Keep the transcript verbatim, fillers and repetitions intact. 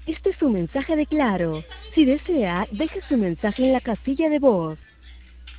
Este es un mensaje de Claro. Si desea, deje su mensaje en la casilla de voz.